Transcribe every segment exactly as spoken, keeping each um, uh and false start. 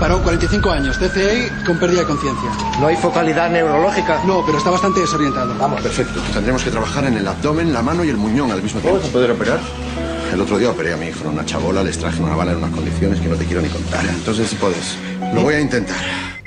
paró, cuarenta y cinco años, T C E con pérdida de conciencia. ¿No hay focalidad neurológica? No, pero está bastante desorientado. Vamos. Perfecto. Tendremos que trabajar en el abdomen, la mano y el muñón al mismo tiempo. ¿Vamos a poder operar? El otro día operé a mi hijo, una chabola, les traje una bala en unas condiciones que no te quiero ni contar. Entonces, si puedes. Lo voy a intentar.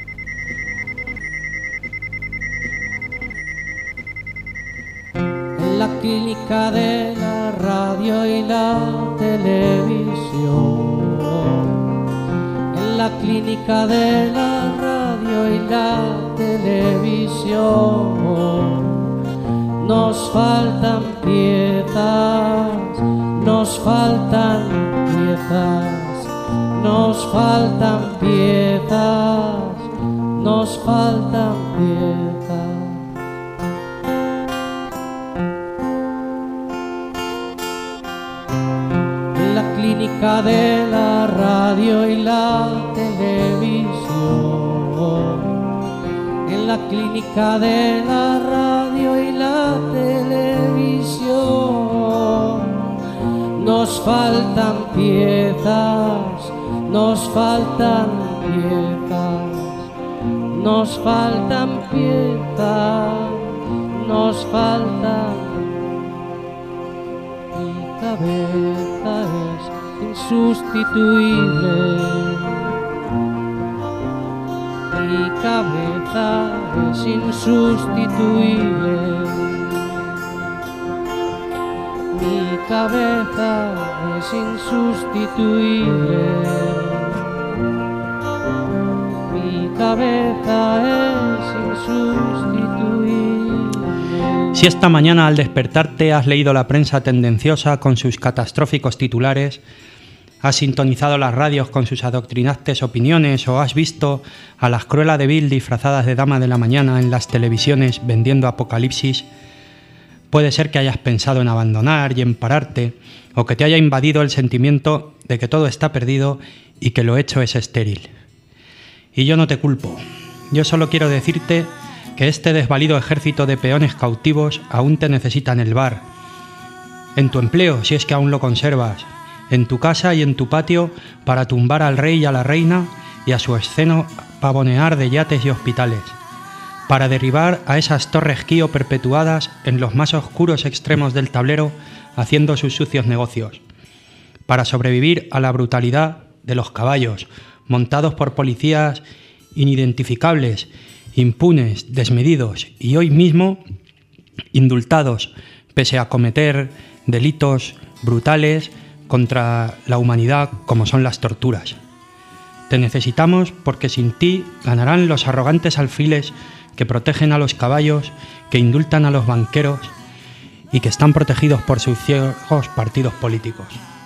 En la clínica de la radio y la televisión. En la clínica de la radio y la televisión. Nos faltan piezas, nos faltan piezas, nos faltan piezas, nos faltan piezas. En la clínica de la radio y la televisión. En la clínica de la radio y la televisión. Nos faltan piezas, nos faltan piezas, nos faltan piezas, nos faltan. Mi cabeza es insustituible. Mi cabeza es insustituible. Mi cabeza es insustituible. Mi cabeza es insustituible. Si esta mañana al despertarte has leído la prensa tendenciosa con sus catastróficos titulares, has sintonizado las radios con sus adoctrinantes opiniones o has visto a las Cruella de Vil disfrazadas de dama de la mañana en las televisiones vendiendo apocalipsis, puede ser que hayas pensado en abandonar y en pararte, o que te haya invadido el sentimiento de que todo está perdido y que lo hecho es estéril. Y yo no te culpo. Yo solo quiero decirte que este desvalido ejército de peones cautivos aún te necesita en el bar, en tu empleo, si es que aún lo conservas, en tu casa y en tu patio para tumbar al rey y a la reina y a su esceno pavonear de yates y hospitales, para derribar a esas torres Kio perpetuadas en los más oscuros extremos del tablero haciendo sus sucios negocios, para sobrevivir a la brutalidad de los caballos montados por policías inidentificables, impunes, desmedidos y hoy mismo indultados pese a cometer delitos brutales contra la humanidad como son las torturas. Te necesitamos porque sin ti ganarán los arrogantes alfiles que protegen a los caballos, que indultan a los banqueros y que están protegidos por sus ciegos partidos políticos.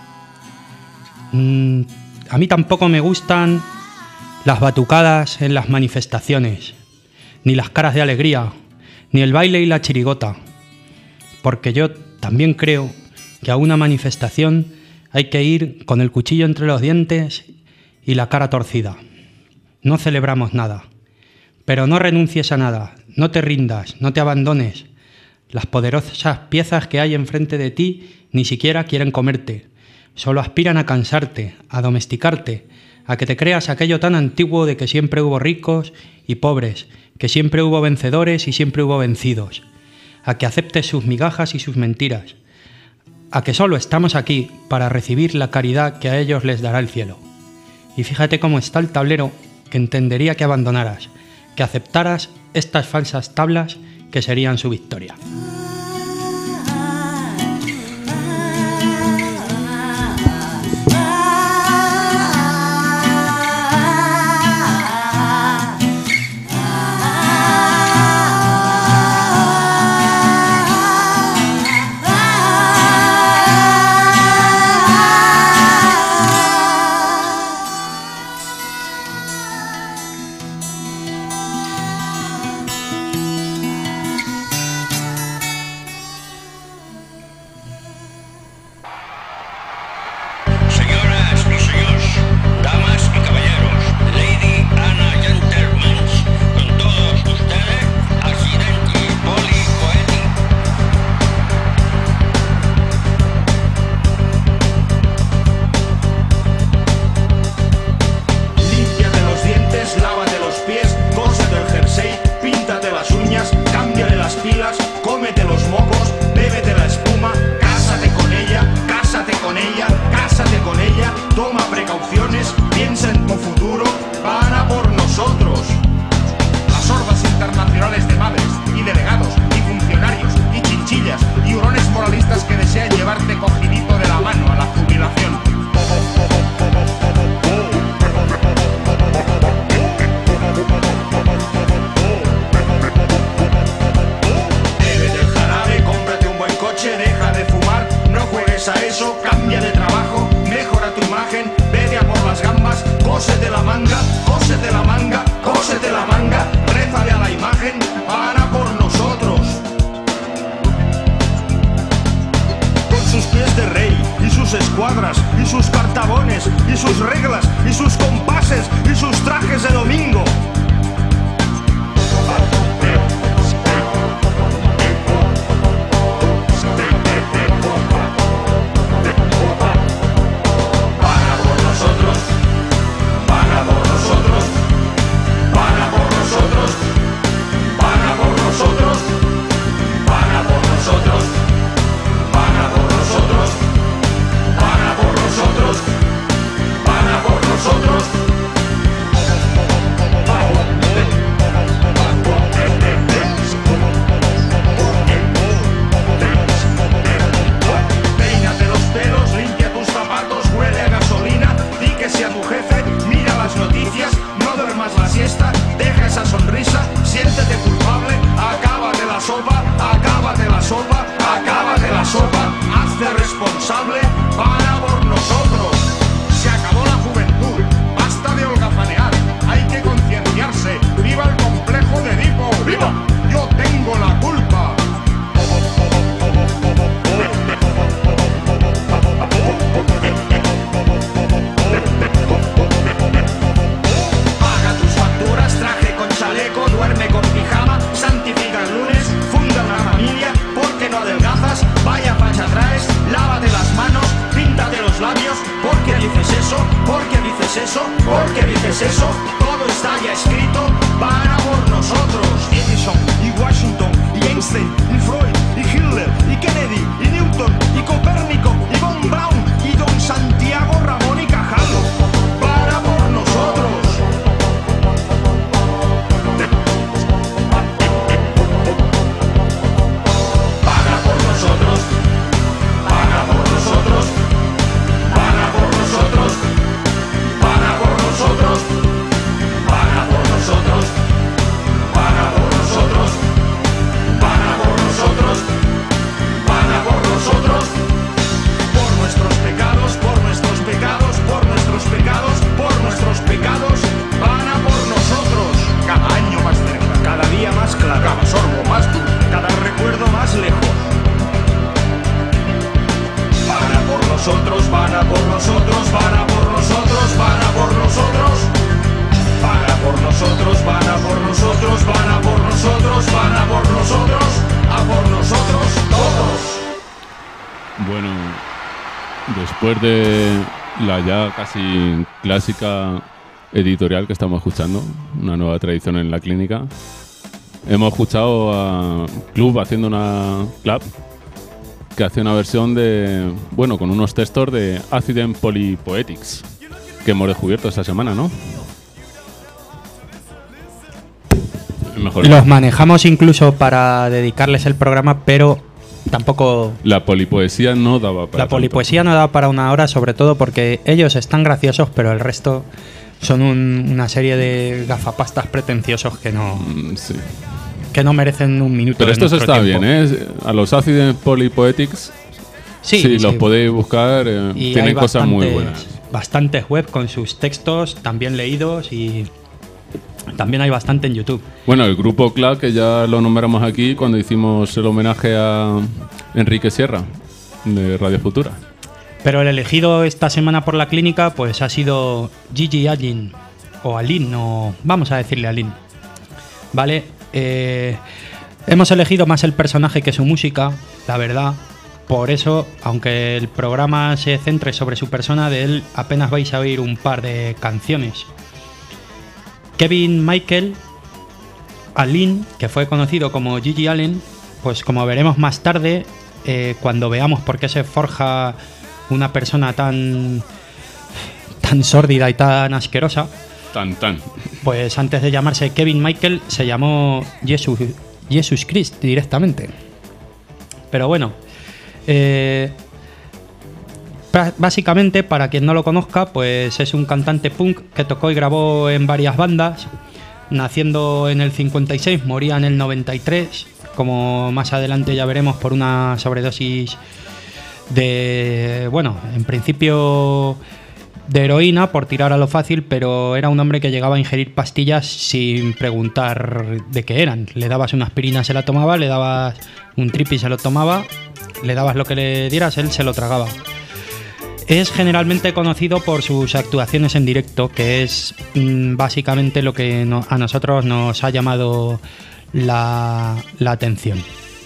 Mm, a mí tampoco me gustan las batucadas en las manifestaciones, ni las caras de alegría, ni el baile y la chirigota, porque yo también creo que a una manifestación hay que ir con el cuchillo entre los dientes y la cara torcida. No celebramos nada, pero no renuncies a nada, no te rindas, no te abandones. Las poderosas piezas que hay enfrente de ti ni siquiera quieren comerte, solo aspiran a cansarte, a domesticarte, a que te creas aquello tan antiguo de que siempre hubo ricos y pobres, que siempre hubo vencedores y siempre hubo vencidos, a que aceptes sus migajas y sus mentiras, a que solo estamos aquí para recibir la caridad que a ellos les dará el cielo. Y fíjate cómo está el tablero que entendería que abandonaras, que aceptaras estas falsas tablas que serían su victoria. opciones, piensa en tu futuro, van a por nosotros. Las hordas internacionales de madres y delegados y funcionarios y chinchillas y hurones moralistas que desean llevarte cogidito de la mano a la jubilación. Bébete el jarabe, cómprate un buen coche, deja de fumar, no juegues a eso, cambia de trabajo, mejora tu imagen, vete a por las gambas, cósete la manga, cósete la manga, cósete la manga, rézale a la imagen, van a por nosotros. Con sus pies de rey y sus escuadras y sus cartabones y sus reglas y sus compases y sus trajes de domingo. Después de la ya casi clásica editorial que estamos escuchando, una nueva tradición en la clínica, hemos escuchado a Club haciendo una club que hace una versión de, bueno, con unos textos de Accident Polypoetics que hemos descubierto esta semana, ¿no? Mejor Los manejamos incluso para dedicarles el programa, pero tampoco... La polipoesía no daba para La tanto. polipoesía no daba para una hora, sobre todo porque ellos están graciosos, pero el resto son un- una serie de gafapastas pretenciosos que no, Mm, sí. que no merecen un minuto Pero de estos nuestro está tiempo. bien, ¿eh? A los Accident Polypoetics, Sí, si los sí. podéis buscar, eh, Y tienen hay cosas muy bastantes- buenas. Bastantes web con sus textos también leídos y también hay bastante en YouTube. Bueno, el grupo Clack, que ya lo nombramos aquí cuando hicimos el homenaje a Enrique Sierra, de Radio Futura. Pero el elegido esta semana por la clínica pues ha sido Gigi Allen, o Alin, o vamos a decirle Alin. Vale, eh, hemos elegido más el personaje que su música, la verdad. Por eso, aunque el programa se centre sobre su persona, de él apenas vais a oír un par de canciones. Kevin Michael Allen, que fue conocido como Gigi Allen, pues como veremos más tarde, eh, cuando veamos por qué se forja una persona tan tan sórdida y tan asquerosa, Tan, tan. pues antes de llamarse Kevin Michael se llamó Jesus, Jesus Christ directamente. Pero bueno, eh, básicamente, para quien no lo conozca, pues es un cantante punk que tocó y grabó en varias bandas, naciendo en el cincuenta y seis, moría en el noventa y tres, como más adelante ya veremos, por una sobredosis de, bueno, en principio de heroína, por tirar a lo fácil, pero era un hombre que llegaba a ingerir pastillas sin preguntar de qué eran. Le dabas una aspirina, se la tomaba, le dabas un tripi, se lo tomaba, le dabas lo que le dieras, él se lo tragaba. Es generalmente conocido por sus actuaciones en directo, que es mmm, básicamente lo que no, a nosotros nos ha llamado la, la atención.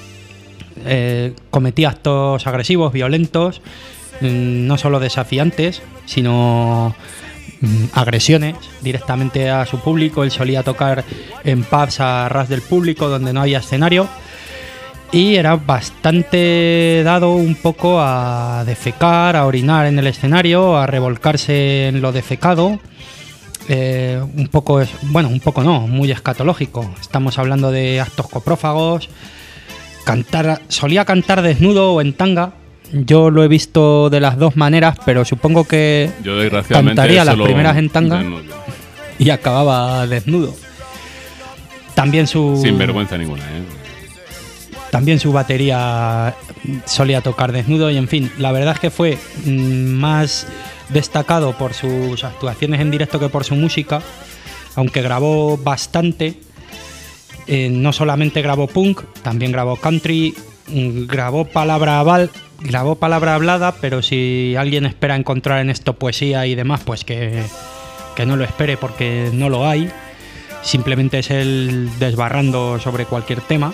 Eh, cometía actos agresivos, violentos, mmm, no solo desafiantes, sino mmm, agresiones directamente a su público. Él solía tocar en pubs a ras del público donde no había escenario. Y era bastante dado un poco a defecar, a orinar en el escenario, a revolcarse en lo defecado. Eh, un poco, es, bueno, un poco no, muy escatológico. Estamos hablando de actos coprófagos. Cantar, solía cantar desnudo o en tanga. Yo lo he visto de las dos maneras, pero supongo que Yo, desgraciadamente, cantaría las solo primeras en tanga desnudo. y acababa desnudo. También su... Sin vergüenza ninguna, ¿eh? También su batería solía tocar desnudo y, en fin, la verdad es que fue mmm, más destacado por sus actuaciones en directo que por su música, aunque grabó bastante. Eh, no solamente grabó punk, también grabó country, mmm, grabó palabra val, grabó palabra hablada, pero si alguien espera encontrar en esto poesía y demás, pues que, que no lo espere, porque no lo hay. Simplemente es él desbarrando sobre cualquier tema.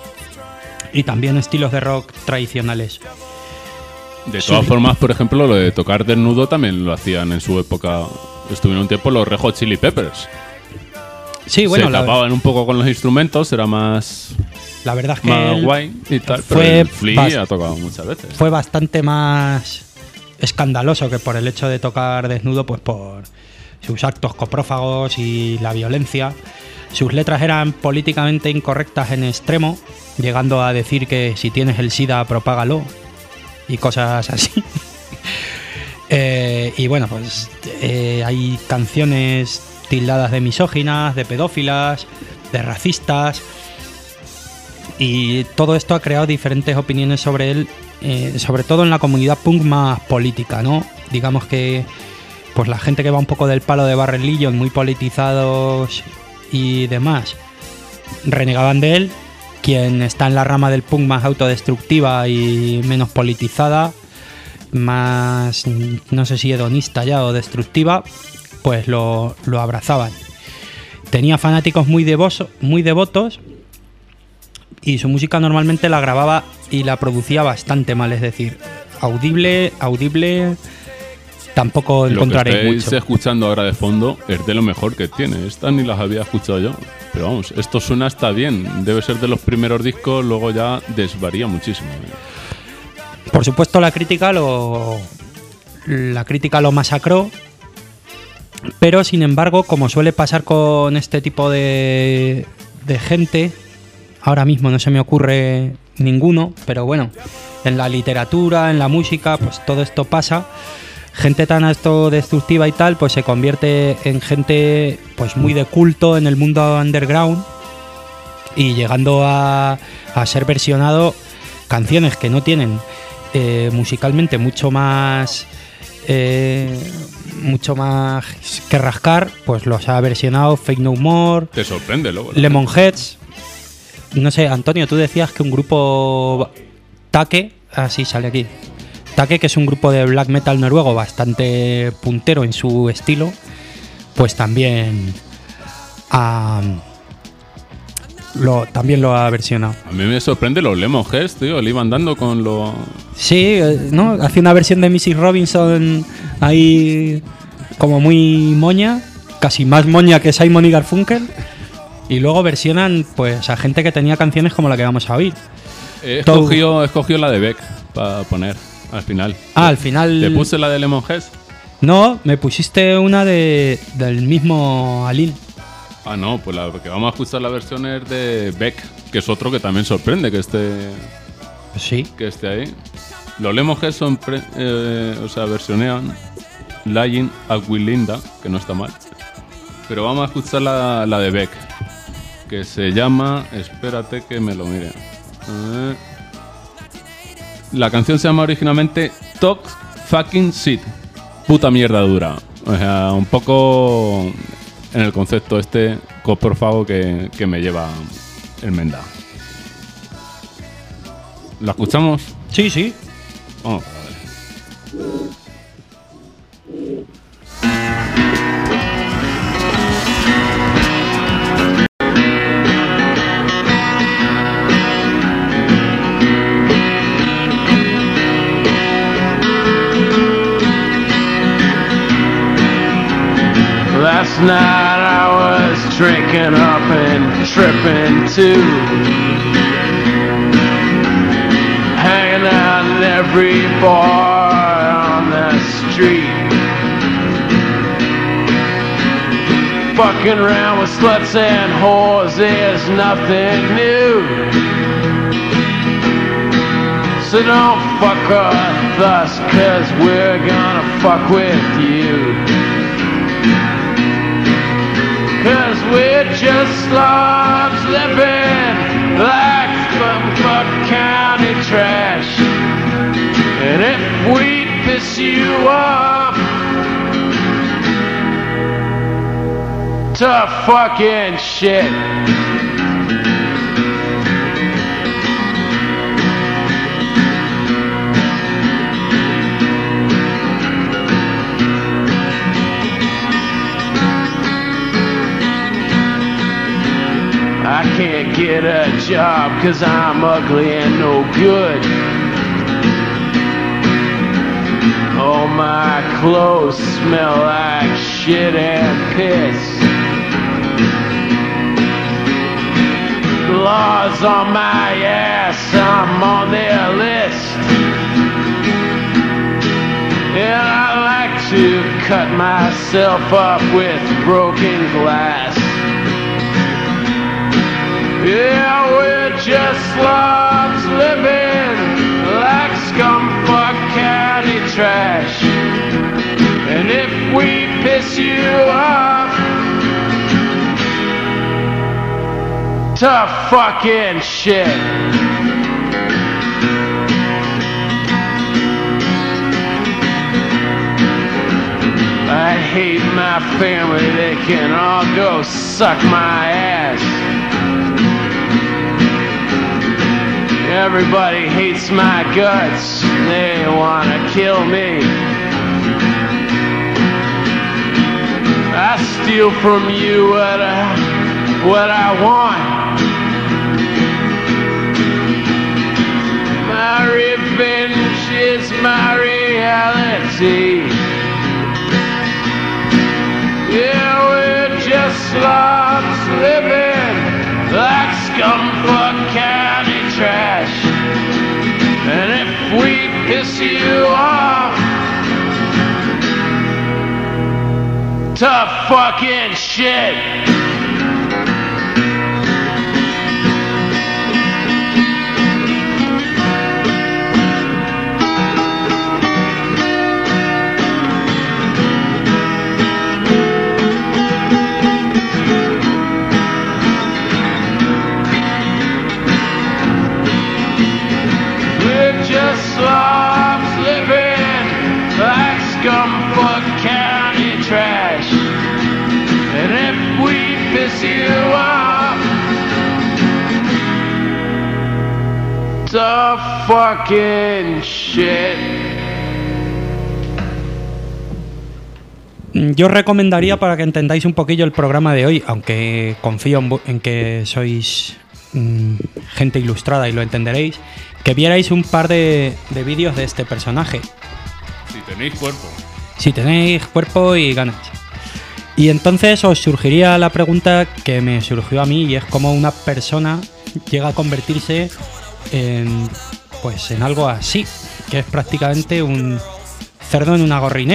Y también estilos de rock tradicionales. De todas sí. formas, por ejemplo, lo de tocar desnudo también lo hacían en su época. Estuvieron un tiempo los Red Hot Chili Peppers. Sí, bueno, se la tapaban un poco con los instrumentos, era más, la verdad es que más guay y tal. fue pero el Flea bas- ha tocado muchas veces. Fue bastante más escandaloso que por el hecho de tocar desnudo, pues por sus actos coprófagos y la violencia. Sus letras eran políticamente incorrectas en extremo, llegando a decir que si tienes el SIDA, propágalo y cosas así. eh, y bueno, pues eh, hay canciones tildadas de misóginas, de pedófilas, de racistas, y todo esto ha creado diferentes opiniones sobre él, eh, sobre todo en la comunidad punk más política, ¿no? Digamos que pues la gente que va un poco del palo de Barry Legion, muy politizados y demás, renegaban de él. Quien está en la rama del punk más autodestructiva y menos politizada, más, no sé si hedonista ya o destructiva, pues lo, lo abrazaban. Tenía fanáticos muy devosos, muy devotos, y su música normalmente la grababa y la producía bastante mal, es decir, audible, audible, tampoco encontraréis mucho. Lo que estáis escuchando ahora de fondo es de lo mejor que tiene. Estas ni las había escuchado yo. Pero vamos, esto suena hasta bien. Debe ser de los primeros discos, luego ya desvaría muchísimo. Por supuesto, la crítica lo, la crítica lo masacró. Pero, sin embargo, como suele pasar con este tipo de, de gente, ahora mismo no se me ocurre ninguno, pero bueno, en la literatura, en la música, pues todo esto pasa. Gente tan autodestructiva y tal, pues se convierte en gente pues muy de culto en el mundo underground, y llegando a, a ser versionado canciones que no tienen eh, musicalmente mucho más eh, mucho más que rascar, pues los ha versionado Faith No More, Te sorprende luego. Lemonheads. No sé, Antonio, tú decías que un grupo Take, así ah, sale aquí. Take, que es un grupo de black metal noruego bastante puntero en su estilo, pues también ha, lo, también lo ha versionado. A mí me sorprende los Lemonheads, tío. Le iban dando con lo... Sí, ¿no? Hace una versión de missus Robinson ahí como muy moña, casi más moña que Simon y Garfunkel, y luego versionan pues a gente que tenía canciones como la que vamos a oír. He escogido, he escogido la de Beck para poner al final. Ah, al final... ¿Te puse la de Lemonheads? No, me pusiste una de del mismo Alin. Ah, no, pues la que vamos a escuchar la versión es de Beck, que es otro que también sorprende que esté, Sí. que esté ahí. Los Lemon Heads son, pre- eh, o sea, versionean Lying at Willinda, que no está mal. Pero vamos a escuchar la, la de Beck, que se llama... Espérate que me lo mire. Eh, la canción se llama originalmente Talk Fucking Shit. Puta mierda dura. O sea, un poco en el concepto este coprofago que, que me lleva el Menda. ¿La escuchamos? Sí, sí. Vamos a ver. Last night I was drinking up and tripping too, hanging out in every bar on the street, fucking around with sluts and whores is nothing new. So don't fuck with us, cause we're gonna fuck with you. Cause we're just slobs living like Bumfuck County trash. And if we piss you off, tough fucking shit. I can't get a job cause I'm ugly and no good. All my clothes smell like shit and piss. The law's on my ass, I'm on their list. And I like to cut myself up with broken glass. Yeah, we're just slobs living like scumfuck county trash. And if we piss you off, tough fucking shit. I hate my family, they can all go suck my ass. Everybody hates my guts, they wanna kill me. I steal from you what I, what I want. My revenge is my reality. Yeah, we're just slobs living like scumfuck county trash. And if we piss you off, tough fucking shit. Slobs living like scumfuck county trash. And if we piss you off, tough fucking shit. Yo os recomendaría, para que entendáis un poquillo el programa de hoy, aunque confío en, en que sois mmm, gente ilustrada y lo entenderéis, que vierais un par de, de vídeos de este personaje. Si tenéis cuerpo. Si tenéis cuerpo y ganas. Y entonces os surgiría la pregunta que me surgió a mí, y es cómo una persona llega a convertirse en, pues, en algo así, que es prácticamente un cerdo en una gorrinera.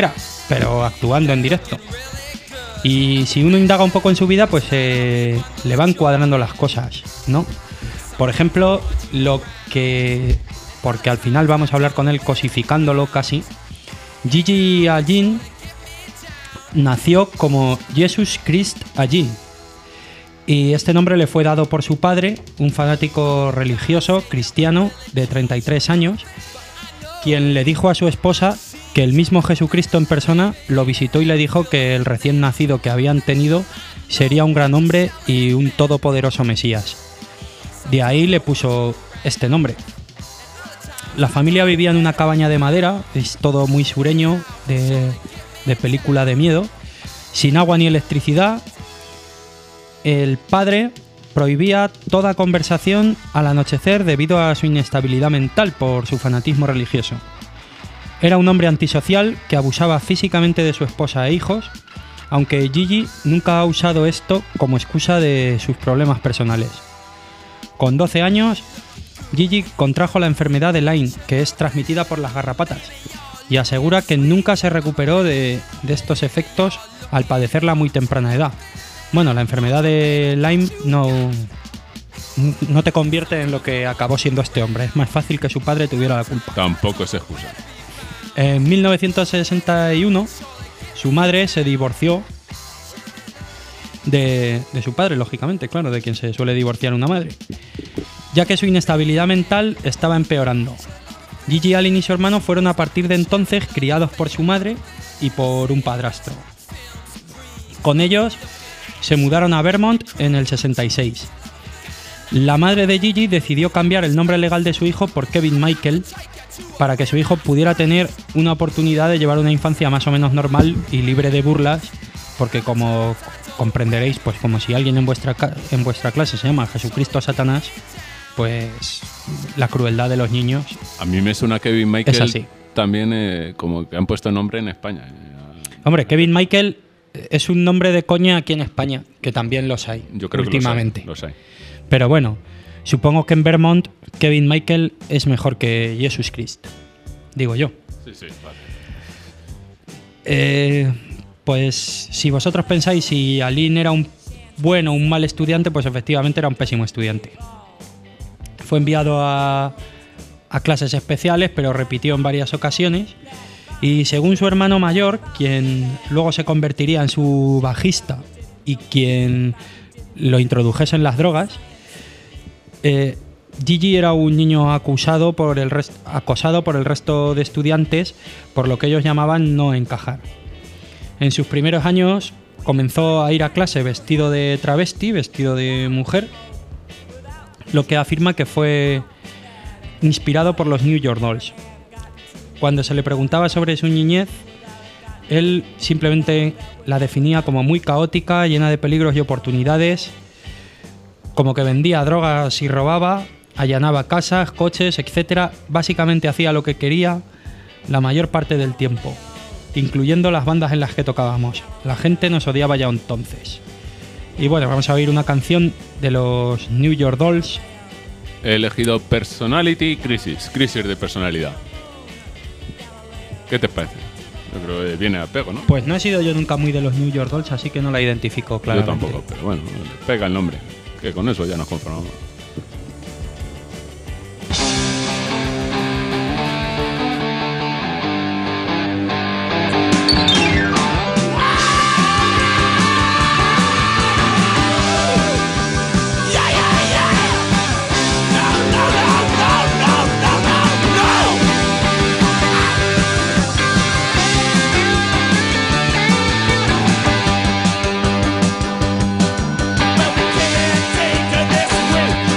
pero actuando en directo. Y si uno indaga un poco en su vida, pues eh, le van cuadrando las cosas, ¿no? Por ejemplo, lo que... porque al final vamos a hablar con él cosificándolo casi. Gigi Allin nació como Jesus Christ Allin. Y este nombre le fue dado por su padre, un fanático religioso cristiano de treinta y tres años, quien le dijo a su esposa que el mismo Jesucristo en persona lo visitó y le dijo que el recién nacido que habían tenido sería un gran hombre y un todopoderoso Mesías. De ahí le puso este nombre. La familia vivía en una cabaña de madera, es todo muy sureño, de, de película de miedo, sin agua ni electricidad. El padre prohibía toda conversación al anochecer debido a su inestabilidad mental por su fanatismo religioso. Era un hombre antisocial que abusaba físicamente de su esposa e hijos, aunque Gigi nunca ha usado esto como excusa de sus problemas personales. Con doce años, Gigi contrajo la enfermedad de Lyme, que es transmitida por las garrapatas, y asegura que nunca se recuperó de, de estos efectos al padecerla a muy temprana edad. Bueno, la enfermedad de Lyme no, no te convierte en lo que acabó siendo este hombre. Es más fácil que su padre tuviera la culpa. Tampoco es excusa. En mil novecientos sesenta y uno, su madre se divorció de, de su padre, lógicamente, claro, de quien se suele divorciar una madre, ya que su inestabilidad mental estaba empeorando. Gigi Allin y su hermano fueron a partir de entonces criados por su madre y por un padrastro. Con ellos se mudaron a Vermont en el sesenta y seis. La madre de Gigi decidió cambiar el nombre legal de su hijo por Kevin Michael para que su hijo pudiera tener una oportunidad de llevar una infancia más o menos normal y libre de burlas, porque como comprenderéis, pues como si alguien en vuestra, en vuestra clase se llama Jesucristo Satanás, pues la crueldad de los niños. A mí me suena Kevin Michael es así. También eh, como que han puesto nombre en España. Hombre, Kevin Michael es un nombre de coña aquí en España, que también los hay. Yo creo últimamente. que los hay, los hay. Pero bueno, supongo que en Vermont Kevin Michael es mejor que Jesus Christ, digo yo. Sí, sí, vale. Eh, pues si vosotros pensáis si Allin era un buen o un mal estudiante, pues efectivamente era un pésimo estudiante. Fue enviado a, a clases especiales, pero repitió en varias ocasiones. Y según su hermano mayor, quien luego se convertiría en su bajista y quien lo introdujese en las drogas, eh, Gigi era un niño acusado por el rest- acosado por el resto de estudiantes por lo que ellos llamaban no encajar. En sus primeros años comenzó a ir a clase vestido de travesti, vestido de mujer, lo que afirma que fue inspirado por los New York Dolls. Cuando se le preguntaba sobre su niñez, él simplemente la definía como muy caótica, llena de peligros y oportunidades, como que vendía drogas y robaba, allanaba casas, coches, etcétera. Básicamente hacía lo que quería la mayor parte del tiempo, incluyendo las bandas en las que tocábamos. La gente nos odiaba ya entonces. Y bueno, vamos a oír una canción de los New York Dolls. He elegido Personality Crisis, crisis de personalidad. ¿Qué te parece? Yo creo que viene a pego, ¿no? Pues no he sido yo nunca muy de los New York Dolls, así que no la identifico claramente. Yo tampoco, pero bueno, pega el nombre, que con eso ya nos conformamos. Take to this will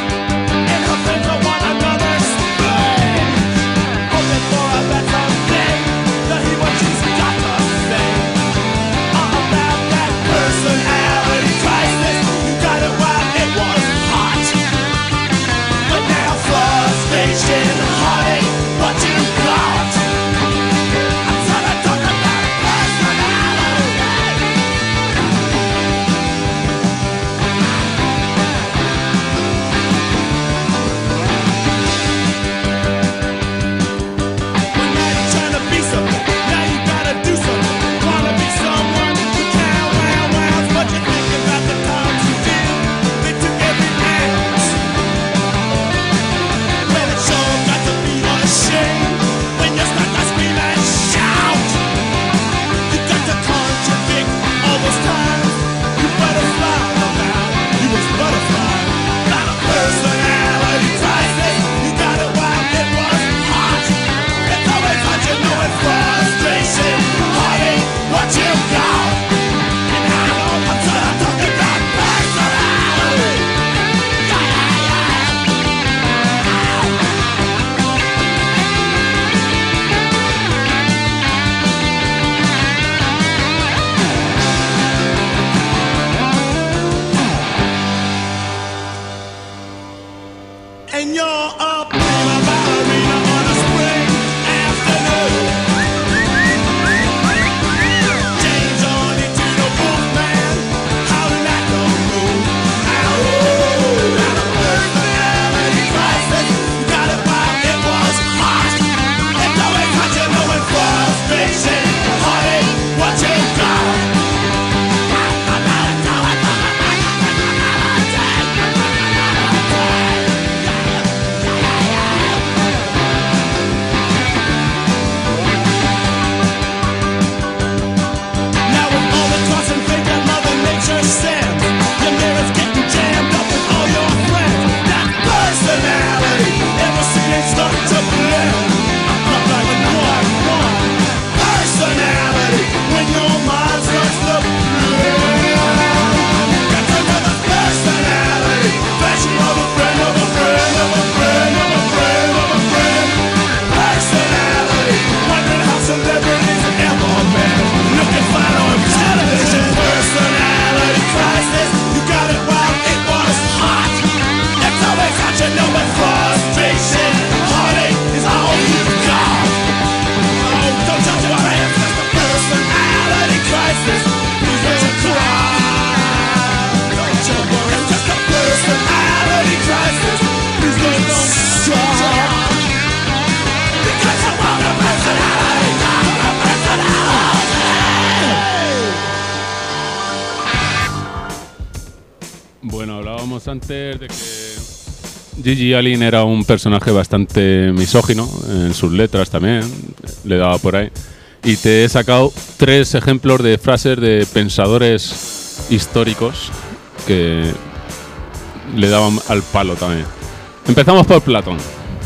hablábamos antes de que Gigi Allen era un personaje bastante misógino en sus letras también, le daba por ahí. Y te he sacado tres ejemplos de frases de pensadores históricos que le daban al palo también. Empezamos por Platón.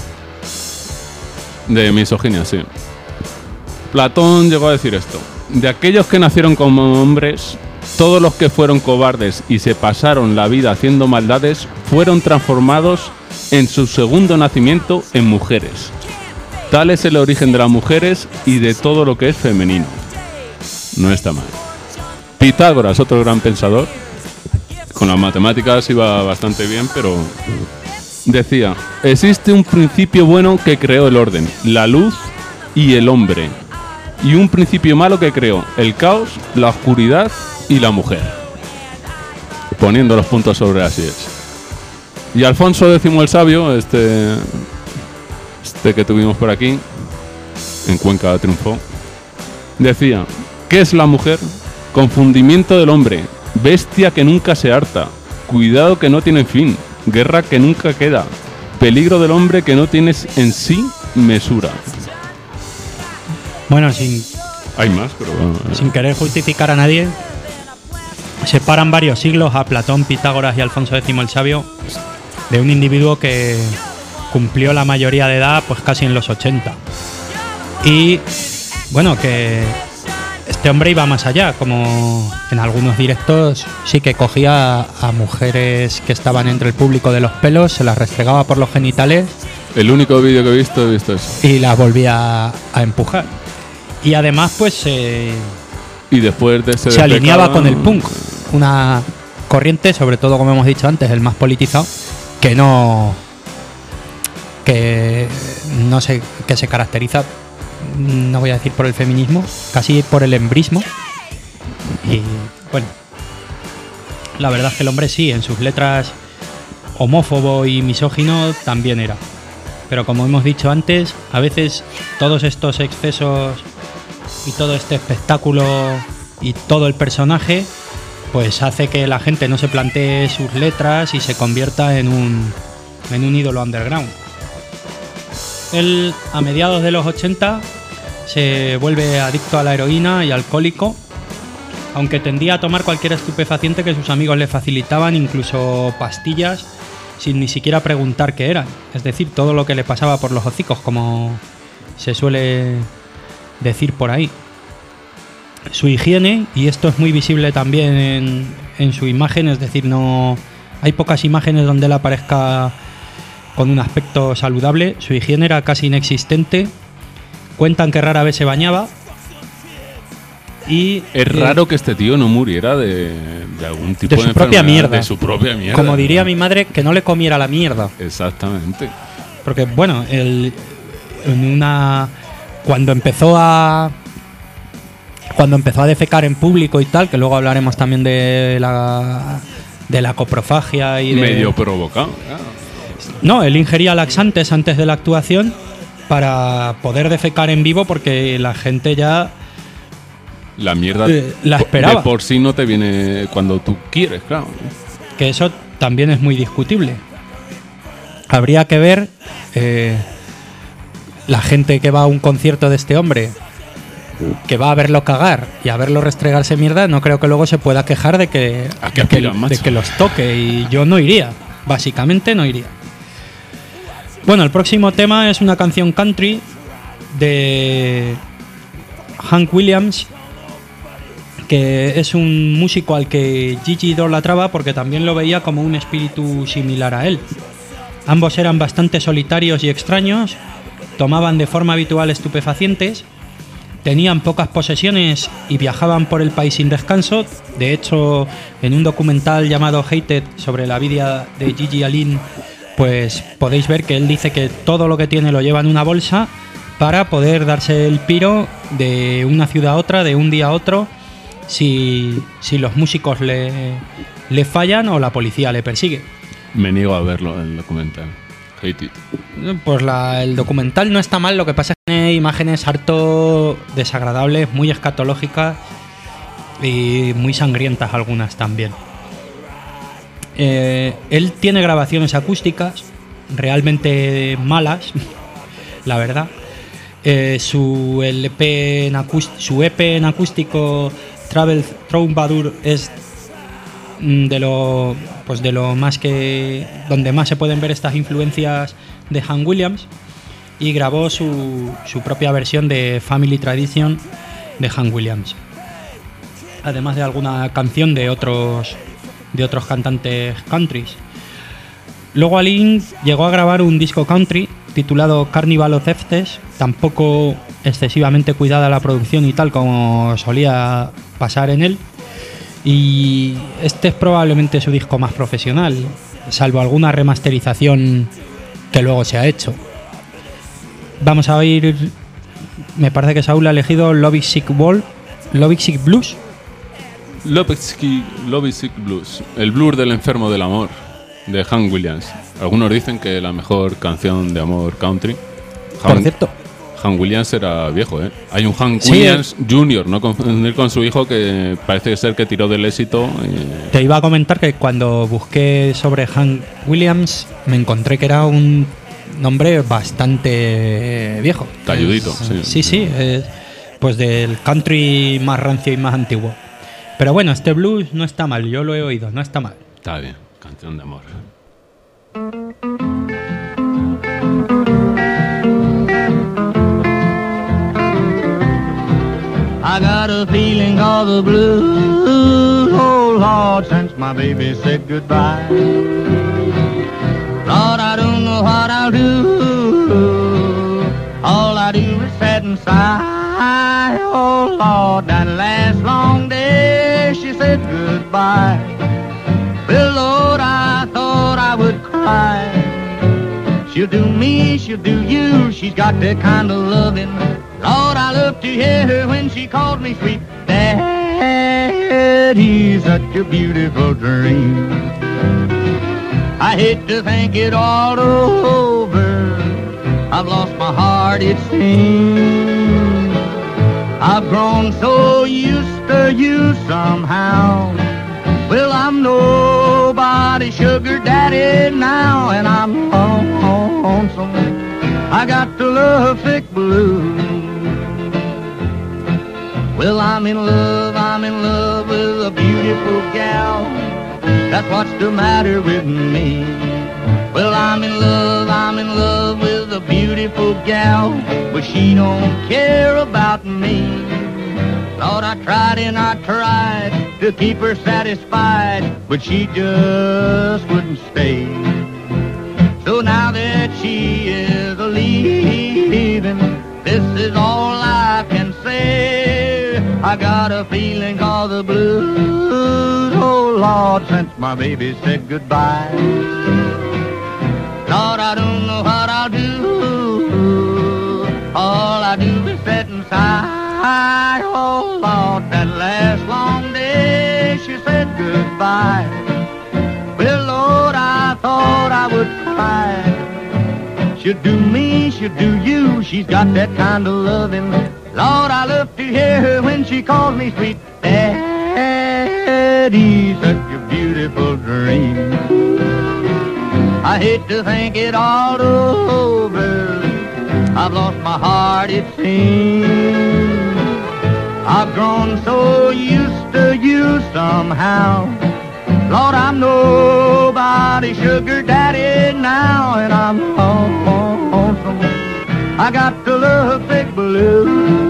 De misoginia, sí. Platón llegó a decir esto: de aquellos que nacieron como hombres, todos los que fueron cobardes y se pasaron la vida haciendo maldades fueron transformados en su segundo nacimiento en mujeres. Tal es el origen de las mujeres y de todo lo que es femenino. No está mal. Pitágoras, otro gran pensador, con las matemáticas iba bastante bien, pero decía: existe un principio bueno que creó el orden, la luz y el hombre, y un principio malo que creó el caos, la oscuridad y la mujer. Poniendo los puntos sobre las íes. Y Alfonso X el Sabio, este, este que tuvimos por aquí, en Cuenca triunfó, decía: ¿qué es la mujer? Confundimiento del hombre, bestia que nunca se harta, cuidado que no tiene fin, guerra que nunca queda, peligro del hombre que no tiene en sí mesura. Bueno, sin, Hay más, pero... eh, sin querer justificar a nadie, separan varios siglos a Platón, Pitágoras y Alfonso X el Sabio de un individuo que cumplió la mayoría de edad pues casi en los ochenta. Y bueno, que este hombre iba más allá, como en algunos directos sí que cogía a mujeres que estaban entre el público de los pelos, se las restregaba por los genitales El único vídeo que he visto, he visto eso. y las volvía a empujar. Y además pues eh, Y después de ese se alineaba despecado, con el punk, una corriente, sobre todo como hemos dicho antes, el más politizado, que no que no sé, que se caracteriza, no voy a decir por el feminismo, casi por el embrismo. Y bueno, la verdad es que el hombre sí, en sus letras homófobo y misógino también era. Pero como hemos dicho antes, a veces todos estos excesos y todo este espectáculo y todo el personaje pues hace que la gente no se plantee sus letras y se convierta en un, en un ídolo underground. Él a mediados de los ochenta se vuelve adicto a la heroína y alcohólico, aunque tendía a tomar cualquier estupefaciente que sus amigos le facilitaban, incluso pastillas, sin ni siquiera preguntar qué eran. Es decir, todo lo que le pasaba por los hocicos, como se suele decir por ahí. Su higiene, y esto es muy visible también en, en su imagen, es decir, no hay pocas imágenes donde él aparezca con un aspecto saludable. Su higiene era casi inexistente. Cuentan que rara vez se bañaba. Y Es eh, raro que este tío no muriera de, de algún tipo De de, su propia enfermedad, mierda. De su propia mierda. como diría mi madre, que no le comiera la mierda. Exactamente. Porque, bueno, él, en una cuando empezó a cuando empezó a defecar en público y tal, que luego hablaremos también de la de la coprofagia y de, Medio provocado. claro. no, él ingería laxantes antes de la actuación para poder defecar en vivo, porque la gente ya La mierda Eh, la po- esperaba. de por sí no te viene cuando tú quieres, claro. que eso también es muy discutible. Habría que ver eh, la gente que va a un concierto de este hombre, que va a verlo cagar y a verlo restregarse mierda, no creo que luego se pueda quejar de que, ¿A qué de, que aspiran, macho? de que los toque, y yo no iría, básicamente no iría. Bueno, el próximo tema es una canción country de Hank Williams, que es un músico al que Gigi idolatraba porque también lo veía como un espíritu similar a él. Ambos eran bastante solitarios y extraños, tomaban de forma habitual estupefacientes, tenían pocas posesiones y viajaban por el país sin descanso. De hecho, en un documental llamado Hated sobre la vida de Gigi Allen, pues podéis ver que él dice que todo lo que tiene lo lleva en una bolsa para poder darse el piro de una ciudad a otra, de un día a otro, si, si los músicos le, le fallan o la policía le persigue. Me niego a verlo en el documental. Hate it. Pues la- el documental no está mal, lo que pasa es que tiene imágenes harto desagradables, muy escatológicas y muy sangrientas algunas también. Eh, él tiene grabaciones acústicas realmente malas, la verdad. Eh, su, L P en acúst- su E P en acústico Travel Troubadour es de lo, pues de lo más que donde más se pueden ver estas influencias de Hank Williams, y grabó su, su propia versión de Family Tradition de Hank Williams, además de alguna canción de otros de otros cantantes countries. Luego Alin llegó a grabar un disco country titulado Carnival of Thefts, tampoco excesivamente cuidada la producción y tal como solía pasar en él, y este es probablemente su disco más profesional, salvo alguna remasterización que luego se ha hecho. Vamos a oír, me parece que Saúl ha elegido Lovesick Ball, Lovesick Blues. Lovesick, Lovesick Blues, el blues del enfermo del amor, de Hank Williams. Algunos dicen que la mejor canción de amor country. Por Hank, cierto, Hank Williams era viejo, ¿eh? Hay un Hank Sí, Williams junior, no confundir con su hijo, que parece ser que tiró del éxito. eh, te iba a comentar que cuando busqué sobre Hank Williams me encontré que era un nombre bastante viejo. Talludito, Es- sí. Sí, sí, es, pues del country más rancio y más antiguo. Pero bueno, este blues no está mal, yo lo he oído, no está mal. Está bien, canción de amor. I got a feeling all the blues, oh Lord, since my baby said goodbye. Lord, I don't know what I'll do. All I do is sit and sigh. Oh Lord, that last long day she said goodbye. Well, Lord, I thought I would cry. She'll do me, she'll do you. She's got that kind of loving. Lord, I love to hear her when she calls me sweet Daddy. Such a beautiful dream. I hate to think it all over. I've lost my heart, it seems. I've grown so used to you somehow. Well, I'm nobody's sugar daddy now, and I'm lonesome. I got the lovesick blues. Well, I'm in love, I'm in love with a beautiful gal. That's what's the matter with me. Well, I'm in love, I'm in love with a beautiful gal, but she don't care about me. Lord, I tried and I tried to keep her satisfied, but she just wouldn't stay. So now that she is leaving, this is all I can say. I got a feeling all the blues, oh Lord, since my baby said goodbye. Lord, I don't know what I'll do. All I do is sit and sigh. Oh Lord, that last long day she said goodbye. Well, Lord, I thought I would cry. She'll do me, she'll do you. She's got that kind of loving. Lord, I love to hear her when she calls me sweet Daddy. Such a beautiful dream. I hate to think it all over. I've lost my heart, it seems. I've grown so used to you somehow. Lord, I'm nobody's sugar daddy now, and I'm lonesome. I got to love big blue.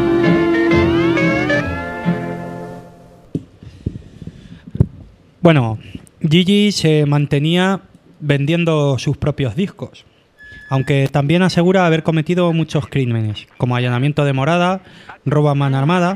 Bueno, Gigi se mantenía vendiendo sus propios discos, aunque también asegura haber cometido muchos crímenes, como allanamiento de morada, robo a mano armada,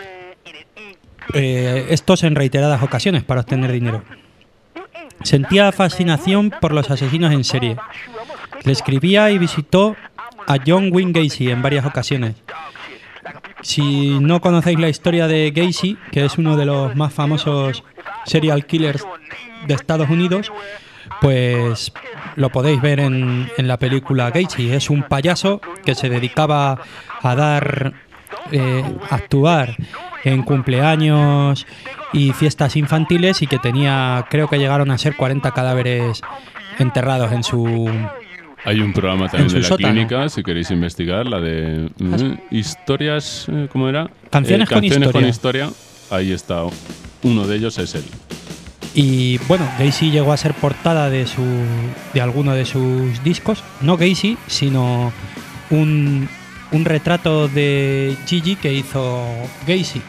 eh, estos en reiteradas ocasiones para obtener dinero. Sentía fascinación por los asesinos en serie. Le escribía y visitó a John Wayne Gacy en varias ocasiones. Si no conocéis la historia de Gacy, que es uno de los más famosos serial killers de Estados Unidos, pues lo podéis ver en, en la película Gacy. Es un payaso que se dedicaba a dar eh, actuar en cumpleaños y fiestas infantiles y que tenía, creo que llegaron a ser cuarenta cadáveres enterrados en su... Hay un programa también de la sótano. clínica, si queréis investigar, la de eh, historias, eh, ¿cómo era? Canciones, Eh, con, canciones historia. con historia. Ahí está, uno de ellos es él. Y bueno, Gacy llegó a ser portada de su de alguno de sus discos. No Gacy, sino un, un retrato de Gigi que hizo Gacy.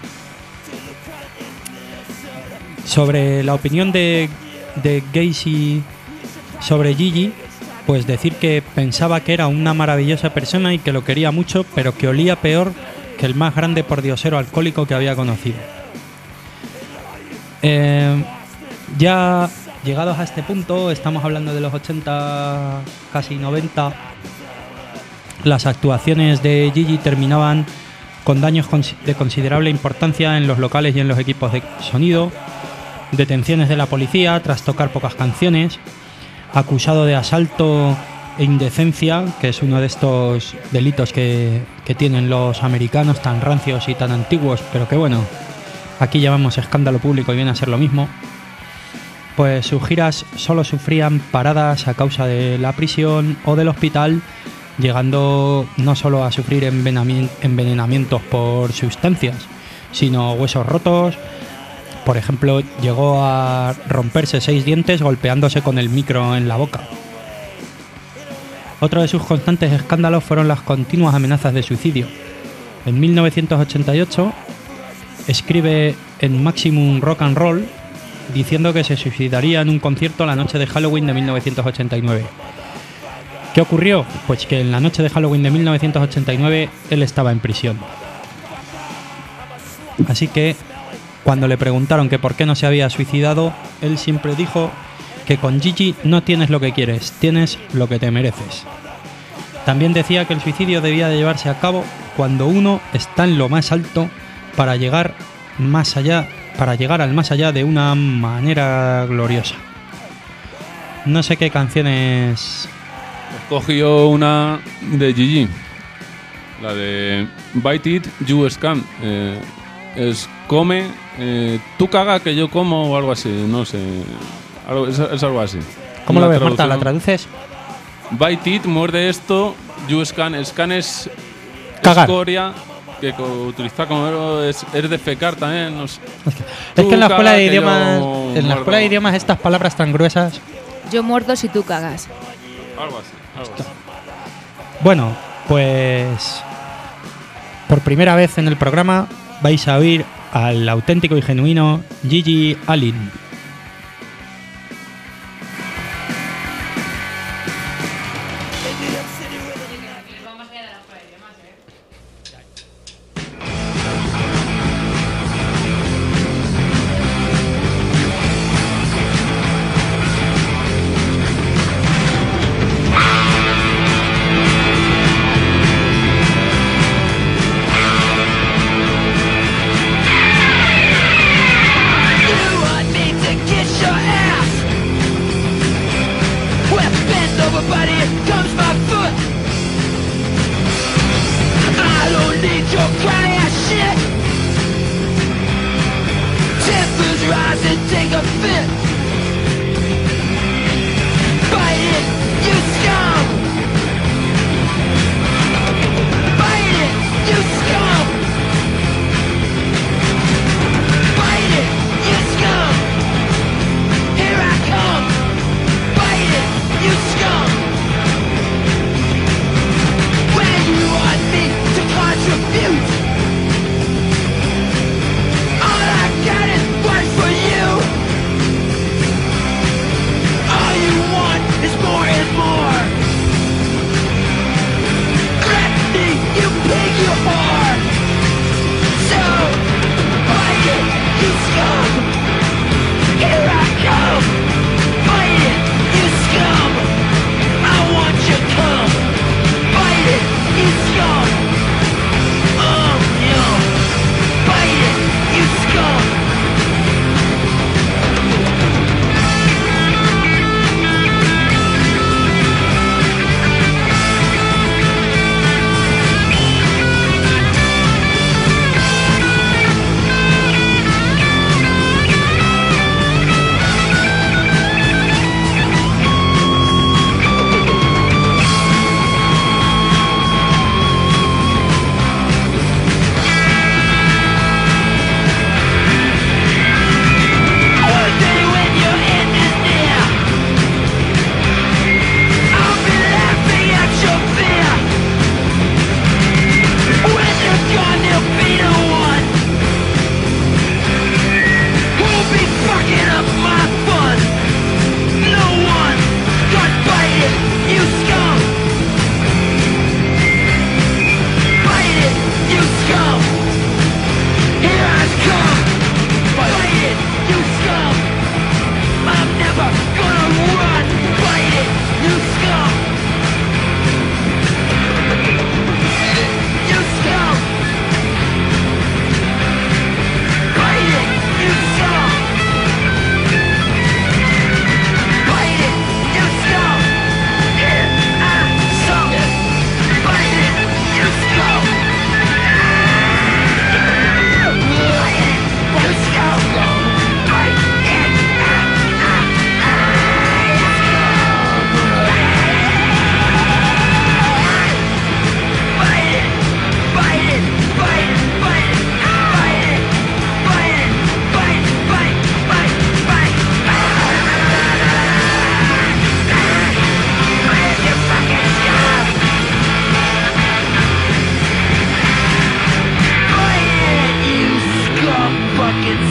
Sobre la opinión de, de Gacy sobre Gigi, pues decir que pensaba que era una maravillosa persona y que lo quería mucho, pero que olía peor que el más grande pordiosero alcohólico que había conocido. Eh, ya llegados a este punto, estamos hablando de los ochenta, casi noventa, las actuaciones de Gigi terminaban con daños de considerable importancia en los locales y en los equipos de sonido, detenciones de la policía tras tocar pocas canciones, acusado de asalto e indecencia, que es uno de estos delitos que, que tienen los americanos tan rancios y tan antiguos, pero que bueno, aquí llamamos escándalo público y viene a ser lo mismo. Pues sus giras solo sufrían paradas a causa de la prisión o del hospital, llegando no solo a sufrir envenenami- envenenamientos por sustancias, sino huesos rotos. Por ejemplo, llegó a romperse seis dientes golpeándose con el micro en la boca. Otro de sus constantes escándalos fueron las continuas amenazas de suicidio. En mil novecientos ochenta y ocho escribe en Maximum Rock and Roll diciendo que se suicidaría en un concierto la noche de Halloween de mil novecientos ochenta y nueve. ¿Qué ocurrió? Pues que en la noche de Halloween de mil novecientos ochenta y nueve él estaba en prisión. Así que cuando le preguntaron que por qué no se había suicidado, él siempre dijo que con Gigi no tienes lo que quieres, tienes lo que te mereces. También decía que el suicidio debía de llevarse a cabo cuando uno está en lo más alto para llegar más allá, para llegar al más allá de una manera gloriosa. No sé qué canciones... Cogió una de Gigi, la de Bite It, You Scam. Eh, es come, eh, tú caga que yo como o algo así, no sé. Algo, es, es algo así. ¿Cómo Una lo ves, Marta? ¿La traducción. traduces? Bite It, muerde esto, You Scan. Scan es Cagar. escoria, que co- utiliza como es, es defecar también. No sé. Es que en la Tú escuela caga de que idiomas, yo en la muerdo. escuela de idiomas estas palabras tan gruesas. Yo muerdo si tú cagas. Algo así, algo así. Bueno, pues por primera vez en el programa vais a oír al auténtico y genuino Gigi Allen. All I got is one for you.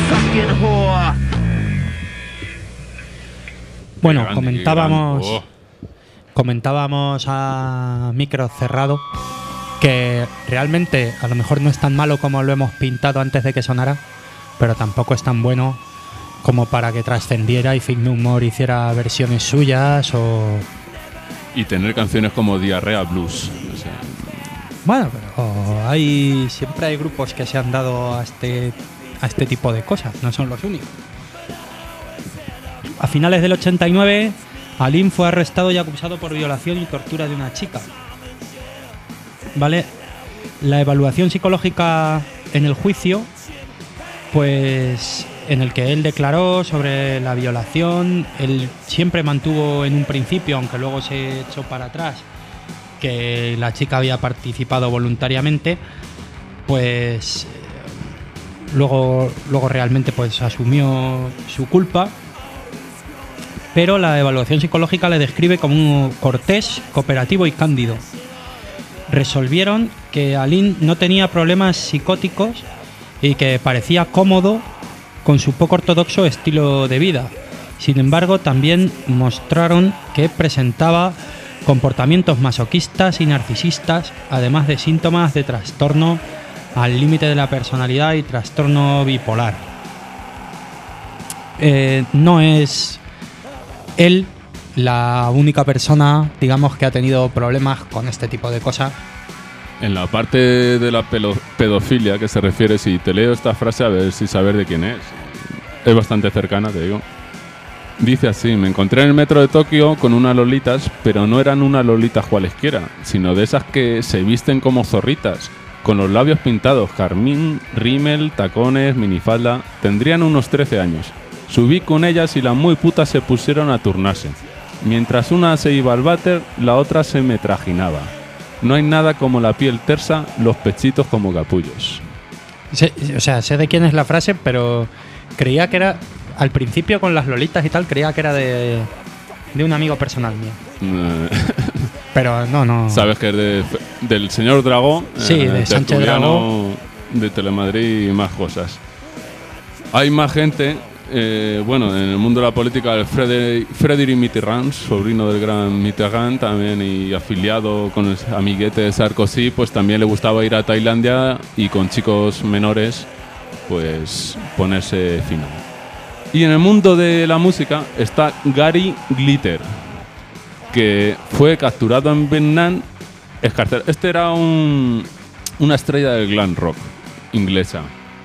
fucking whore. Bueno, grande, comentábamos, qué grande. comentábamos a micro cerrado que realmente a lo mejor no es tan malo como lo hemos pintado antes de que sonara, pero tampoco es tan bueno como para que trascendiera y Fake No More hiciera versiones suyas o... Y tener canciones como Diarrea Blues. O sea, Bueno, pero hay siempre hay grupos que se han dado a este, a este tipo de cosas, no son los únicos. A finales del ochenta y nueve, Alin fue arrestado y acusado por violación y tortura de una chica. ¿Vale? La evaluación psicológica en el juicio, pues en el que él declaró sobre la violación, él siempre mantuvo en un principio, aunque luego se echó para atrás, que la chica había participado voluntariamente, pues luego, luego realmente pues asumió su culpa. Pero la evaluación psicológica le describe como un cortés, cooperativo y cándido. Resolvieron que Alin no tenía problemas psicóticos y que parecía cómodo con su poco ortodoxo estilo de vida. Sin embargo, también mostraron que presentaba comportamientos masoquistas y narcisistas, además de síntomas de trastorno al límite de la personalidad y trastorno bipolar. Eh, no es él la única persona, digamos, que ha tenido problemas con este tipo de cosas. en la parte de la pelo- pedofilia que se refiere, si te leo esta frase a ver si saber de quién es. Es bastante cercana, te digo. Dice así: me encontré en el metro de Tokio con unas lolitas, pero no eran unas lolitas cualesquiera, sino de esas que se visten como zorritas, con los labios pintados, carmín, rímel, tacones, minifalda. Tendrían unos trece años. Subí con ellas y las muy putas se pusieron a turnarse. Mientras una se iba al váter, la otra se me trajinaba. No hay nada como la piel tersa, los pechitos como capullos. Sé- o sea, sé de quién es la frase, pero creía que era... Al principio con las lolitas y tal, creía que era de, de un amigo personal mío. Pero no, no. Sabes que es de, del señor Dragó. Sí, de Sánchez Dragó. De Telemadrid y más cosas. Hay más gente, eh, bueno, en el mundo de la política, el Frederic, Frédéric Mitterrand, sobrino del gran Mitterrand también y afiliado con el amiguete de Sarkozy, pues también le gustaba ir a Tailandia y con chicos menores, pues ponerse fino. Y en el mundo de la música está Gary Glitter, que fue capturado en Vietnam, escarcelado. Este era un, una estrella del glam rock inglesa.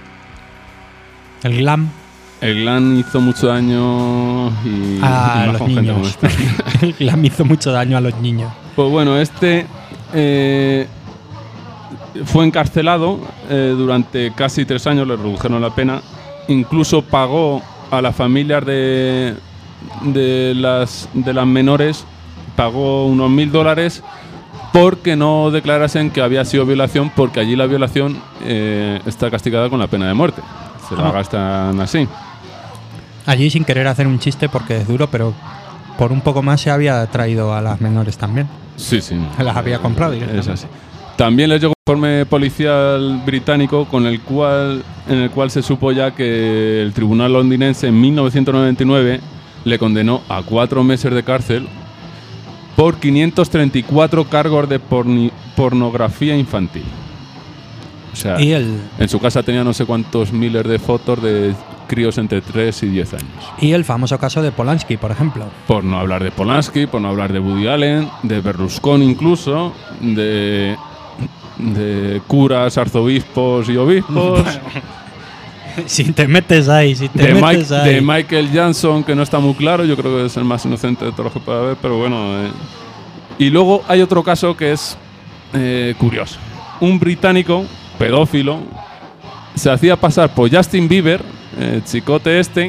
El glam. El glam hizo mucho daño y, A y más los con gente como niños. esta. El glam hizo mucho daño a los niños. Pues bueno, este eh, fue encarcelado eh, durante casi tres años, le redujeron la pena. Incluso pagó a las familias de, de, las, de las menores, pagó unos mil dólares porque no declarasen que había sido violación, porque allí la violación eh, está castigada con la pena de muerte. Se la Ah. gastan así. Allí sin querer hacer un chiste porque es duro, pero por un poco más se había traído a las menores también. Sí, sí. Se las había comprado Es directamente. así. También les llegó un informe policial británico con el cual, en el cual se supo ya que el tribunal londinense en mil novecientos noventa y nueve le condenó a cuatro meses de cárcel por quinientos treinta y cuatro cargos de porni- pornografía infantil. O sea, Y el, en su casa tenía no sé cuántos miles de fotos de críos entre tres y diez años. y el famoso caso de Polanski, por ejemplo. Por no hablar de Polanski, por no hablar de Woody Allen, de Berlusconi incluso, de, de curas, arzobispos y obispos, Si te metes ahí, si te de, metes Mike- ahí. de Michael Jackson, que no está muy claro, yo creo que es el más inocente de todos los que puede haber, pero bueno. eh. Y luego hay otro caso que es eh, curioso. Un británico, pedófilo, se hacía pasar por Justin Bieber, el chicote este,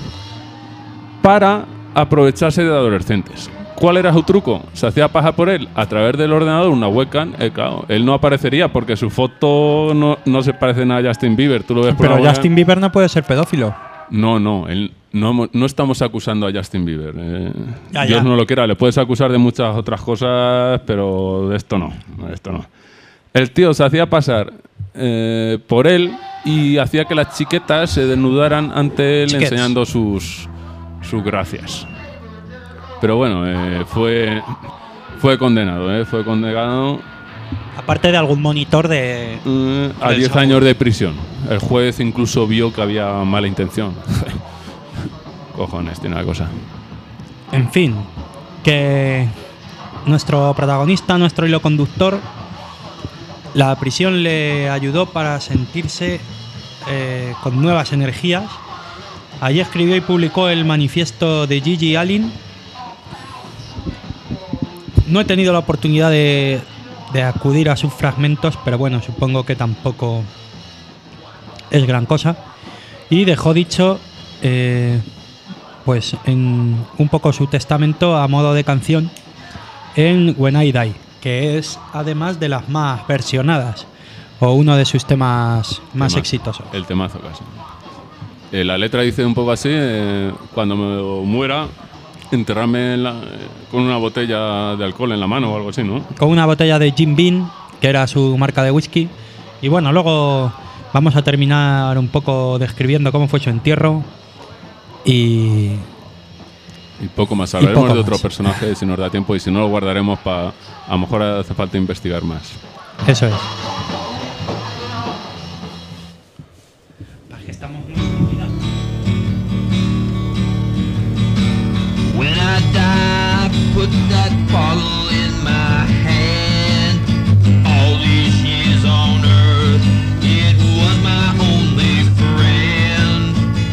para aprovecharse de adolescentes. ¿Cuál era su truco? Se hacía pasar por él a través del ordenador, una webcam. Eh, claro, él no aparecería porque su foto no, no se parece nada a Justin Bieber. Tú lo ves por Pero la web. Justin Bieber no puede ser pedófilo. No, no, él, no, hemo- no estamos acusando a Justin Bieber. eh. Ya, Dios ya. no lo quiera, le puedes acusar de muchas otras cosas, pero de esto no, de esto no. El tío se hacía pasar eh, por él y hacía que las chiquetas se desnudaran ante él Chiquets. enseñando sus, sus gracias. Pero bueno, eh, fue, fue condenado, eh, fue condenado Aparte de algún monitor de... eh, a del diez sabor. años de prisión. El juez incluso vio que había mala intención. Cojones, tiene una cosa. En fin, que nuestro protagonista, nuestro hilo conductor, la prisión le ayudó para sentirse eh, con nuevas energías. Allí escribió y publicó el manifiesto de Gigi Allen. No he tenido la oportunidad de, de acudir a sus fragmentos, pero bueno, supongo que tampoco es gran cosa. Y dejó dicho, eh, pues, en un poco su testamento a modo de canción en When I Die, que es además de las más versionadas o uno de sus temas más Temazo. exitosos. El temazo casi. Eh, la letra dice un poco así, eh, cuando me muera, enterrarme en la- eh, con una botella de alcohol en la mano o algo así, ¿no? Con una botella de Jim Beam, que era su marca de whisky. Y bueno, luego vamos a terminar un poco describiendo cómo fue su entierro. Y Y poco más. Y Hablaremos poco de más. otros personajes si nos da tiempo y si no lo guardaremos para... A lo mejor hace falta investigar más. eso es. When I die, put that bottle in my hand. All these years on earth, it was my only friend.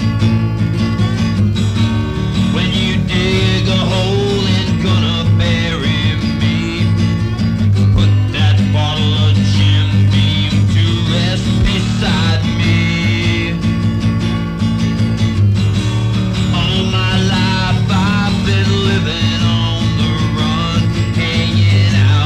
When you dig a hole and gonna bury me, put that bottle of Jim Beam to rest beside me. All my life I've been living on the run, hanging out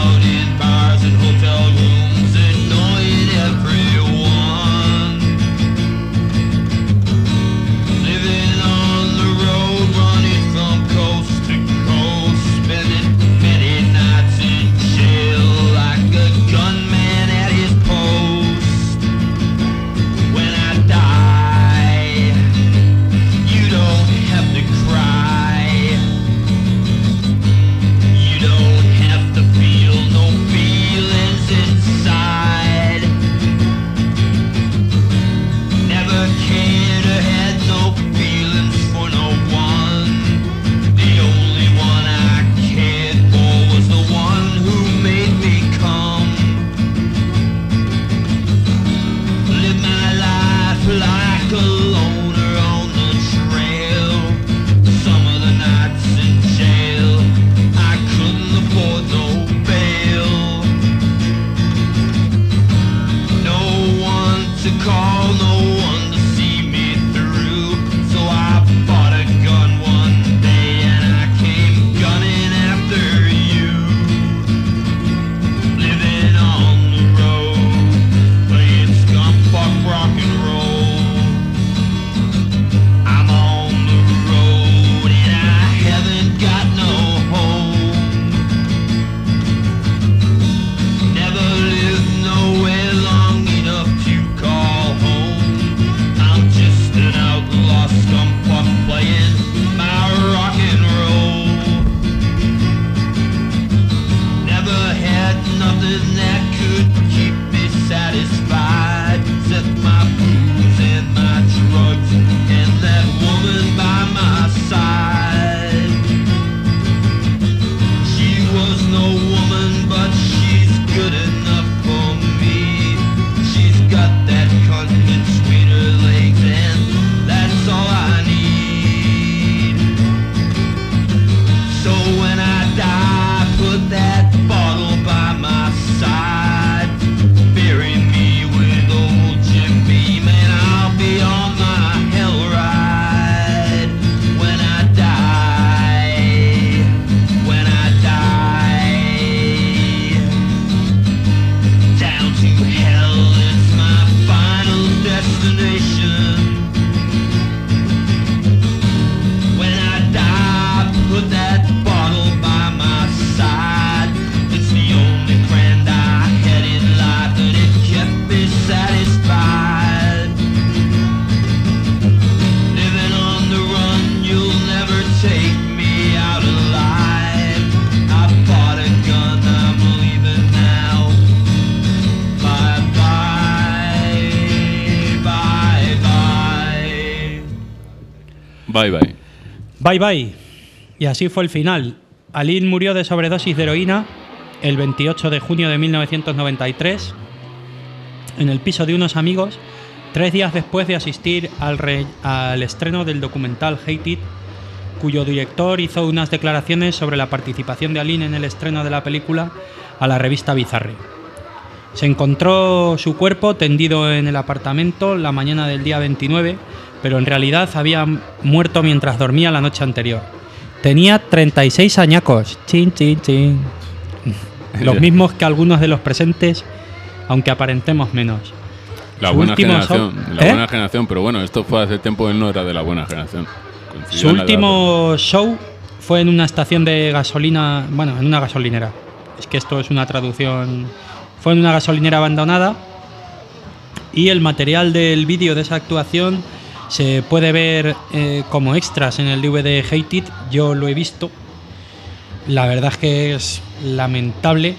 Bye, bye. Bye, bye. Y así fue el final. Alin murió de sobredosis de heroína el veintiocho de junio de mil novecientos noventa y tres en el piso de unos amigos, tres días después de asistir al, re- al estreno del documental Hate It, cuyo director hizo unas declaraciones sobre la participación de Alin en el estreno de la película a la revista Bizarre. Se encontró su cuerpo tendido en el apartamento la mañana del día veintinueve, pero en realidad había muerto mientras dormía la noche anterior. Tenía treinta y seis añacos. Chin, chin, chin. Los mismos que algunos de los presentes, aunque aparentemos menos. La Su buena último generación, show- la ¿Eh? buena generación, pero bueno, esto fue hace tiempo, él no era de la buena generación. Coincidió Su en la edad, último show fue en una estación de gasolina, bueno, en una gasolinera. Es que esto es una traducción. Fue en una gasolinera abandonada y el material del vídeo de esa actuación se puede ver eh, como extras en el D V D Hate It. Yo lo he visto. La verdad es que es lamentable.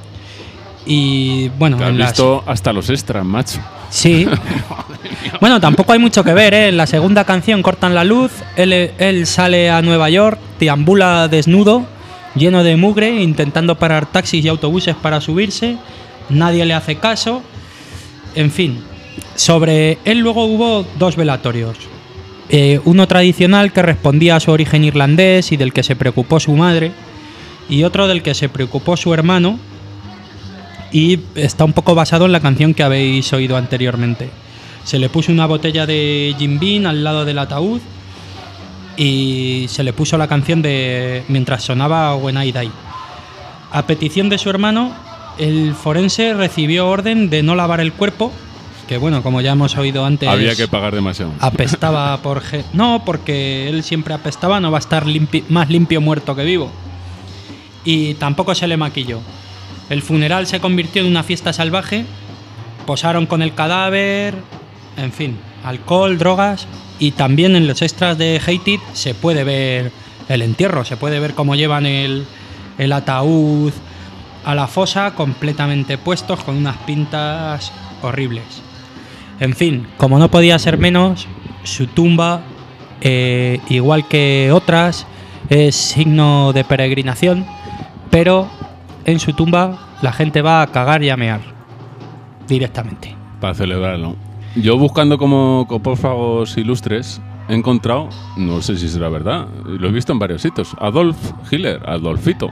Y bueno, Te has en las- visto hasta los extras, macho. Sí. Bueno, tampoco hay mucho que ver, ¿eh? En la segunda canción cortan la luz, él, él sale a Nueva York, deambula desnudo, lleno de mugre, intentando parar taxis y autobuses para subirse, nadie le hace caso, en fin. Sobre él luego hubo dos velatorios. Eh, uno tradicional que respondía a su origen irlandés y del que se preocupó su madre, y otro del que se preocupó su hermano, y está un poco basado en la canción que habéis oído anteriormente. Se le puso una botella de Jim Beam al lado del ataúd y se le puso la canción de mientras sonaba When I Die. A petición de su hermano, el forense recibió orden de no lavar el cuerpo, que bueno, como ya hemos oído antes, Había que pagar demasiado. apestaba por... ge- No, porque él siempre apestaba, no va a estar limpi- más limpio muerto que vivo. Y tampoco se le maquilló. El funeral se convirtió en una fiesta salvaje, posaron con el cadáver, en fin, alcohol, drogas, y también en los extras de Hate It se puede ver el entierro, se puede ver cómo llevan el, el ataúd a la fosa completamente puestos con unas pintas horribles. En fin, como no podía ser menos, su tumba, eh, igual que otras, es signo de peregrinación, pero en su tumba la gente va a cagar y a mear directamente. Para celebrarlo. Yo buscando como copófagos ilustres he encontrado, no sé si será verdad, lo he visto en varios sitios, Adolf Hitler, Adolfito,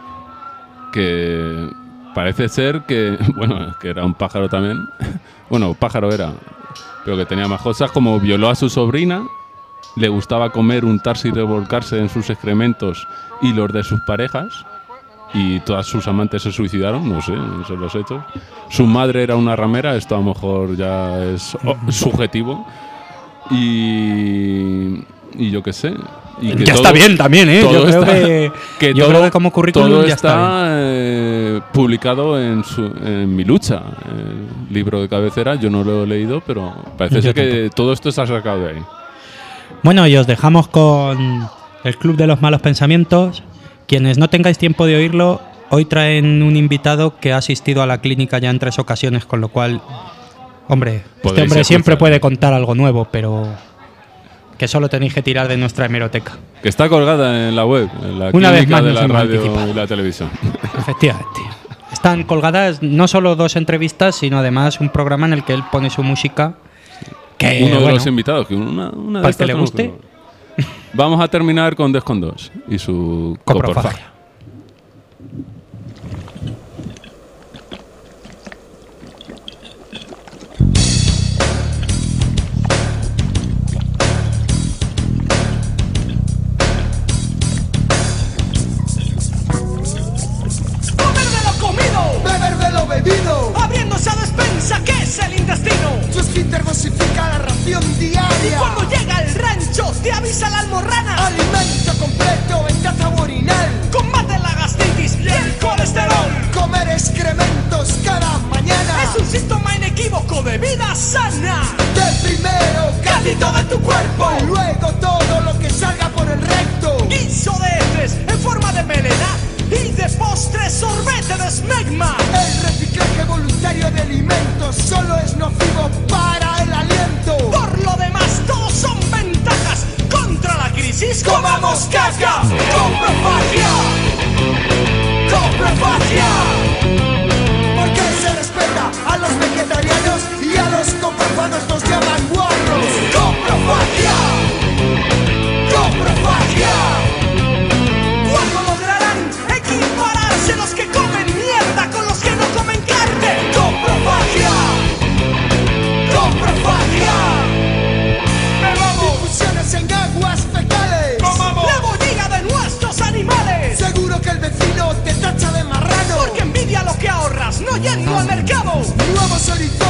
que parece ser que, bueno, que era un pájaro también, bueno, pájaro era, pero que tenía más cosas, como violó a su sobrina, le gustaba comer, untarse y revolcarse en sus excrementos y los de sus parejas, y todas sus amantes se suicidaron, no sé, no sé los hechos. Su madre era una ramera, esto a lo mejor ya es oh, subjetivo. Y, y yo qué sé. Y que ya todo, está bien también, ¿eh? Yo creo está, que, que yo todo, creo que como currículum todo ya está, está eh, publicado en, su, en Mi Lucha, el libro de cabecera. Yo no lo he leído, pero parece Yo ser que tampoco. todo esto está sacado de ahí. Bueno, y os dejamos con el Club de los Malos Pensamientos. Quienes no tengáis tiempo de oírlo, hoy traen un invitado que ha asistido a la clínica ya en tres ocasiones, con lo cual, hombre, este Podéis hombre siempre escuchar. puede contar algo nuevo, pero que solo tenéis que tirar de nuestra hemeroteca. Que está colgada en la web, en la Una vez clínica más de nos la hemos radio anticipado. y la televisión. Efectivamente. Están colgadas no solo dos entrevistas, sino además un programa en el que él pone su música. Que, Uno de bueno, los invitados, que una, una de para el estas que le tenemos guste. que- Vamos a terminar con Defcon dos y su Coprofagia. coprofagia. Comer de lo comido, beber de lo bebido, abriendo esa despensa que es el intestino. Tu esfínter dosifica la ración diaria. Y cuando llega al rancho te avisa la almorrana. Alimento completo en taza urinal. Combate la gastritis y el colesterol. Comer excrementos cada mañana es un síntoma inequívoco de vida sana. De primero caldito de tu cuerpo, y luego todo lo que salga por el recto. Guiso de heces en forma de melena. Y de postre sorbete de smegma. El reciclaje voluntario de alimentos solo es nocivo para el aliento. Por lo demás, todos son ventajas contra nos caga. Coprofagia, coprofagia. Porque se respeta a los vegetarianos y a los coprofanos nos llaman guarros. Coprofagia, coprofagia. ¿Cuándo lograrán equipararse los que comen mierda con los que no comen carne? Coprofagia, coprofagia. Difusiones en aguas fecales. La bodega de nuestros animales. Seguro que el vecino te tacha de marrano porque envidia lo que ahorras, no yendo al mercado. Nuevos horizontes